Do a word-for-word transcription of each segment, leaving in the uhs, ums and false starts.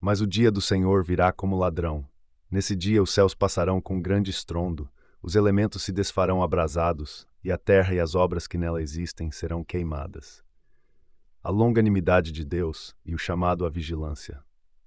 Mas o dia do Senhor virá como ladrão. Nesse dia os céus passarão com grande estrondo, os elementos se desfarão abrasados, e a terra e as obras que nela existem serão queimadas. A longanimidade de Deus e o chamado à vigilância.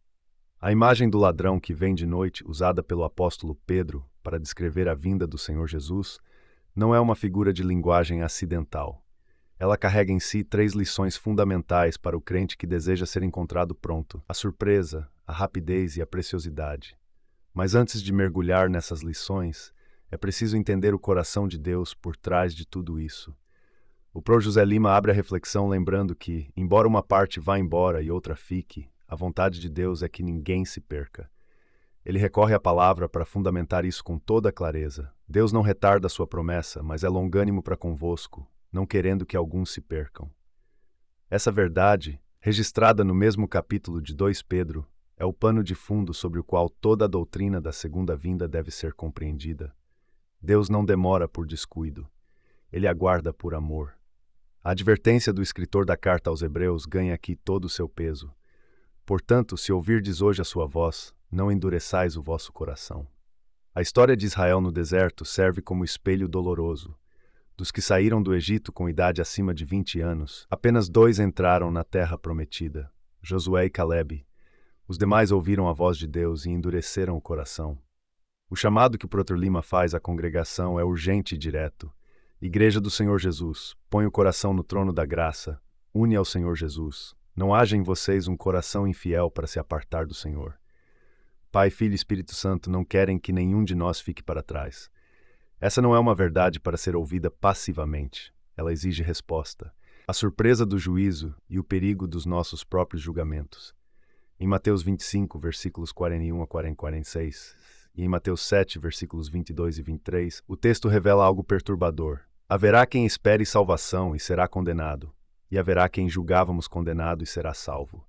A imagem do ladrão que vem de noite, usada pelo apóstolo Pedro para descrever a vinda do Senhor Jesus, não é uma figura de linguagem acidental. Ela carrega em si três lições fundamentais para o crente que deseja ser encontrado pronto: a surpresa, a rapidez e a preciosidade. Mas antes de mergulhar nessas lições, é preciso entender o coração de Deus por trás de tudo isso. O Pro José Lima abre a reflexão lembrando que, embora uma parte vá embora e outra fique, a vontade de Deus é que ninguém se perca. Ele recorre à palavra para fundamentar isso com toda clareza. Deus não retarda a sua promessa, mas é longânimo para convosco, não querendo que alguns se percam. Essa verdade, registrada no mesmo capítulo de dois Pedro, é o pano de fundo sobre o qual toda a doutrina da segunda vinda deve ser compreendida. Deus não demora por descuido. Ele aguarda por amor. A advertência do escritor da carta aos Hebreus ganha aqui todo o seu peso. Portanto, se ouvirdes hoje a sua voz, não endureçais o vosso coração. A história de Israel no deserto serve como espelho doloroso. Dos que saíram do Egito com idade acima de vinte anos, apenas dois entraram na terra prometida, Josué e Calebe. Os demais ouviram a voz de Deus e endureceram o coração. O chamado que o Pro Lima faz à congregação é urgente e direto. Igreja do Senhor Jesus, põe o coração no trono da graça, une ao Senhor Jesus. Não haja em vocês um coração infiel para se apartar do Senhor. Pai, Filho e Espírito Santo não querem que nenhum de nós fique para trás. Essa não é uma verdade para ser ouvida passivamente. Ela exige resposta. A surpresa do juízo e o perigo dos nossos próprios julgamentos. Em Mateus vinte e cinco, versículos quarenta e um a quarenta e seis, e em Mateus sete, versículos vinte e dois e vinte e três, o texto revela algo perturbador. Haverá quem espere salvação e será condenado, e haverá quem julgávamos condenado e será salvo.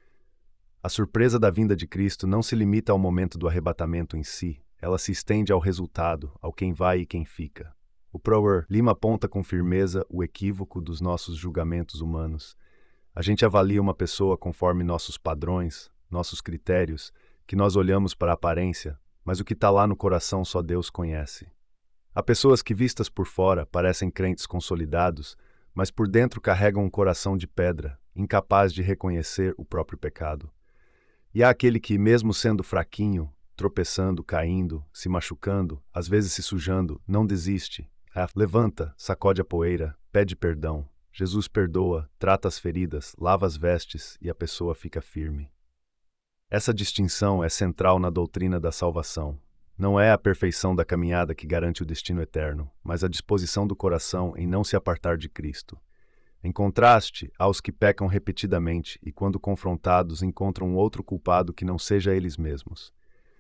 A surpresa da vinda de Cristo não se limita ao momento do arrebatamento em si, ela se estende ao resultado, ao quem vai e quem fica. O Pro Lima aponta com firmeza o equívoco dos nossos julgamentos humanos. A gente avalia uma pessoa conforme nossos padrões, nossos critérios, que nós olhamos para a aparência, mas o que está lá no coração só Deus conhece. Há pessoas que, vistas por fora, parecem crentes consolidados, mas por dentro carregam um coração de pedra, incapaz de reconhecer o próprio pecado. E há aquele que, mesmo sendo fraquinho, tropeçando, caindo, se machucando, às vezes se sujando, não desiste. Levanta, sacode a poeira, pede perdão. Jesus perdoa, trata as feridas, lava as vestes e a pessoa fica firme. Essa distinção é central na doutrina da salvação. Não é a perfeição da caminhada que garante o destino eterno, mas a disposição do coração em não se apartar de Cristo. Em contraste, aos que pecam repetidamente e, quando confrontados, encontram outro culpado que não seja eles mesmos.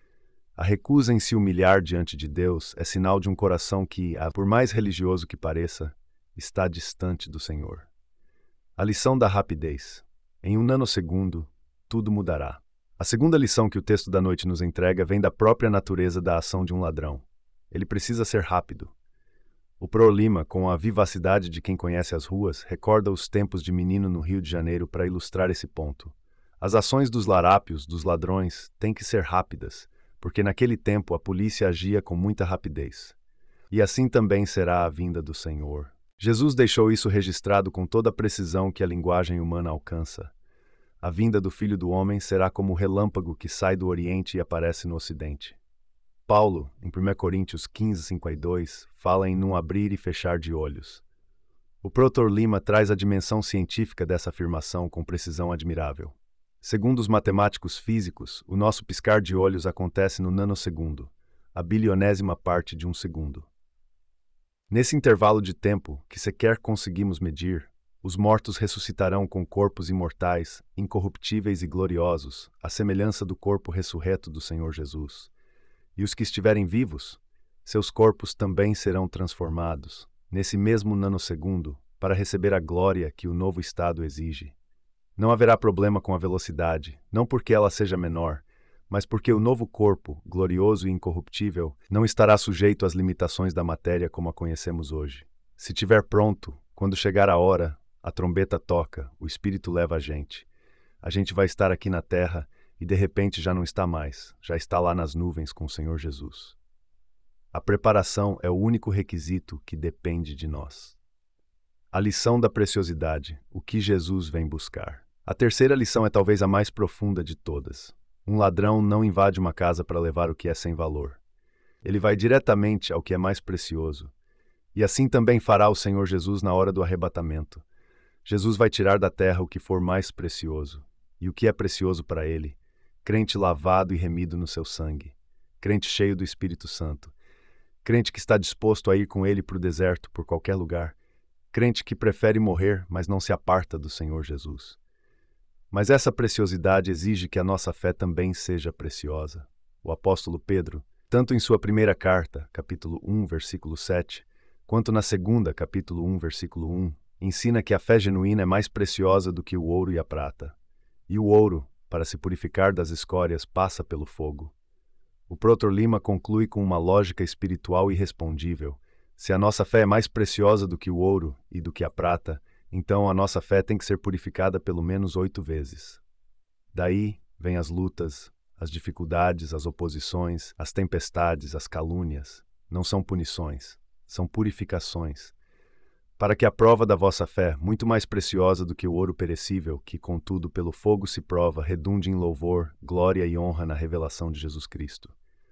A recusa em se humilhar diante de Deus é sinal de um coração que, por mais religioso que pareça, está distante do Senhor. A lição da rapidez. Em um nanosegundo, tudo mudará. A segunda lição que o texto da noite nos entrega vem da própria natureza da ação de um ladrão. Ele precisa ser rápido. O Pro Lima, com a vivacidade de quem conhece as ruas, recorda os tempos de menino no Rio de Janeiro para ilustrar esse ponto. As ações dos larápios, dos ladrões, têm que ser rápidas, porque naquele tempo a polícia agia com muita rapidez. E assim também será a vinda do Senhor. Jesus deixou isso registrado com toda a precisão que a linguagem humana alcança. A vinda do Filho do Homem será como o relâmpago que sai do Oriente e aparece no Ocidente. Paulo, em primeira Coríntios quinze, cinco a dois, fala em num abrir e fechar de olhos. O Pro Lima traz a dimensão científica dessa afirmação com precisão admirável. Segundo os matemáticos físicos, o nosso piscar de olhos acontece no nanosegundo, a bilionésima parte de um segundo. Nesse intervalo de tempo, que sequer conseguimos medir, os mortos ressuscitarão com corpos imortais, incorruptíveis e gloriosos, à semelhança do corpo ressurreto do Senhor Jesus. E os que estiverem vivos, seus corpos também serão transformados, nesse mesmo nanosegundo, para receber a glória que o novo estado exige. Não haverá problema com a velocidade, não porque ela seja menor, mas porque o novo corpo, glorioso e incorruptível, não estará sujeito às limitações da matéria como a conhecemos hoje. Se estiver pronto, quando chegar a hora, a trombeta toca, o Espírito leva a gente. A gente vai estar aqui na terra, e de repente já não está mais, já está lá nas nuvens com o Senhor Jesus. A preparação é o único requisito que depende de nós. A lição da preciosidade, o que Jesus vem buscar. A terceira lição é talvez a mais profunda de todas. Um ladrão não invade uma casa para levar o que é sem valor. Ele vai diretamente ao que é mais precioso. E assim também fará o Senhor Jesus na hora do arrebatamento. Jesus vai tirar da terra o que for mais precioso. E o que é precioso para ele? Crente lavado e remido no seu sangue. Crente cheio do Espírito Santo. Crente que está disposto a ir com ele para o deserto, por qualquer lugar. Crente que prefere morrer, mas não se aparta do Senhor Jesus. Mas essa preciosidade exige que a nossa fé também seja preciosa. O apóstolo Pedro, tanto em sua primeira carta, capítulo um, versículo sete, quanto na segunda, capítulo um, versículo um, ensina que a fé genuína é mais preciosa do que o ouro e a prata. E o ouro, para se purificar das escórias, passa pelo fogo. O Protor Lima conclui com uma lógica espiritual irrespondível. Se a nossa fé é mais preciosa do que o ouro e do que a prata, então a nossa fé tem que ser purificada pelo menos oito vezes. Daí vêm as lutas, as dificuldades, as oposições, as tempestades, as calúnias. Não são punições, são purificações. Para que a prova da vossa fé, muito mais preciosa do que o ouro perecível, que contudo pelo fogo se prova, redunde em louvor, glória e honra na revelação de Jesus Cristo.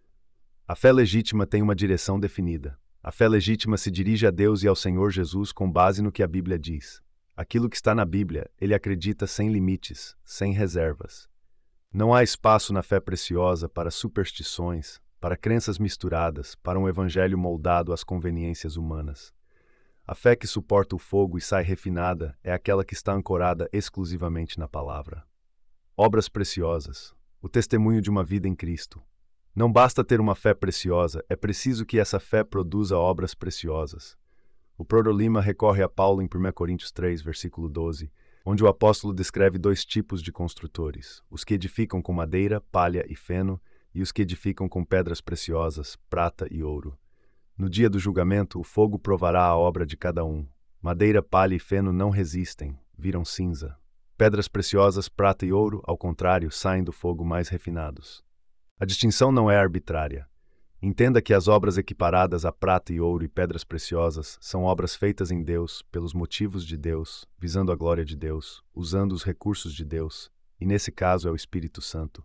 A fé legítima tem uma direção definida. A fé legítima se dirige a Deus e ao Senhor Jesus com base no que a Bíblia diz. Aquilo que está na Bíblia, ele acredita sem limites, sem reservas. Não há espaço na fé preciosa para superstições, para crenças misturadas, para um evangelho moldado às conveniências humanas. A fé que suporta o fogo e sai refinada é aquela que está ancorada exclusivamente na palavra. Obras preciosas, o testemunho de uma vida em Cristo. Não basta ter uma fé preciosa, é preciso que essa fé produza obras preciosas. O Protor Lima recorre a Paulo em primeira Coríntios três, versículo doze, onde o apóstolo descreve dois tipos de construtores, os que edificam com madeira, palha e feno, e os que edificam com pedras preciosas, prata e ouro. No dia do julgamento, o fogo provará a obra de cada um. Madeira, palha e feno não resistem, viram cinza. Pedras preciosas, prata e ouro, ao contrário, saem do fogo mais refinados. A distinção não é arbitrária. Entenda que as obras equiparadas a prata e ouro e pedras preciosas são obras feitas em Deus, pelos motivos de Deus, visando a glória de Deus, usando os recursos de Deus, e nesse caso é o Espírito Santo.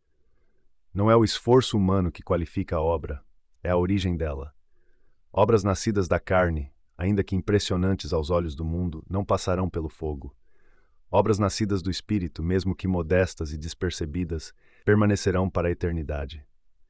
Não é o esforço humano que qualifica a obra, é a origem dela. Obras nascidas da carne, ainda que impressionantes aos olhos do mundo, não passarão pelo fogo. Obras nascidas do Espírito, mesmo que modestas e despercebidas, permanecerão para a eternidade.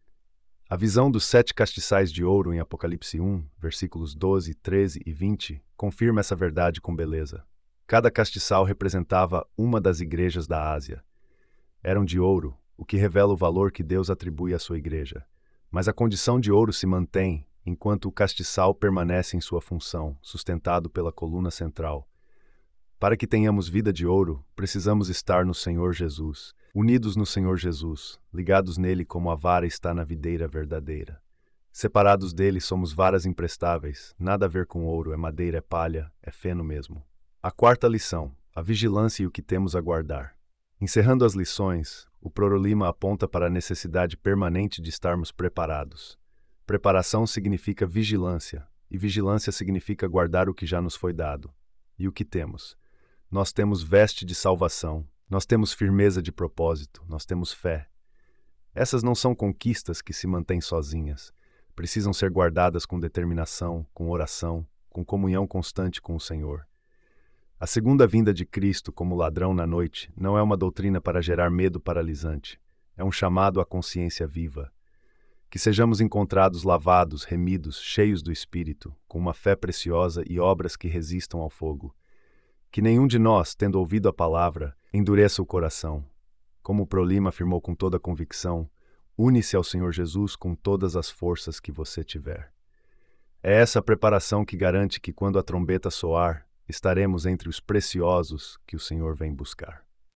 A visão dos sete castiçais de ouro em Apocalipse um, versículos doze, treze e vinte, confirma essa verdade com beleza. Cada castiçal representava uma das igrejas da Ásia. Eram de ouro, o que revela o valor que Deus atribui à sua igreja. Mas a condição de ouro se mantém, enquanto o castiçal permanece em sua função, sustentado pela coluna central. Para que tenhamos vida de ouro, precisamos estar no Senhor Jesus, unidos no Senhor Jesus, ligados nele como a vara está na videira verdadeira. Separados dele somos varas imprestáveis, nada a ver com ouro, é madeira, é palha, é feno mesmo. A quarta lição, a vigilância e o que temos a guardar. Encerrando as lições, o Protor Lima aponta para a necessidade permanente de estarmos preparados. Preparação significa vigilância, e vigilância significa guardar o que já nos foi dado. E o que temos? Nós temos veste de salvação, nós temos firmeza de propósito, nós temos fé. Essas não são conquistas que se mantêm sozinhas. Precisam ser guardadas com determinação, com oração, com comunhão constante com o Senhor. A segunda vinda de Cristo como ladrão na noite não é uma doutrina para gerar medo paralisante. É um chamado à consciência viva. Que sejamos encontrados lavados, remidos, cheios do Espírito, com uma fé preciosa e obras que resistam ao fogo. Que nenhum de nós, tendo ouvido a palavra, endureça o coração. Como o Protor Lima afirmou com toda convicção, une-se ao Senhor Jesus com todas as forças que você tiver. É essa preparação que garante que quando a trombeta soar, estaremos entre os preciosos que o Senhor vem buscar.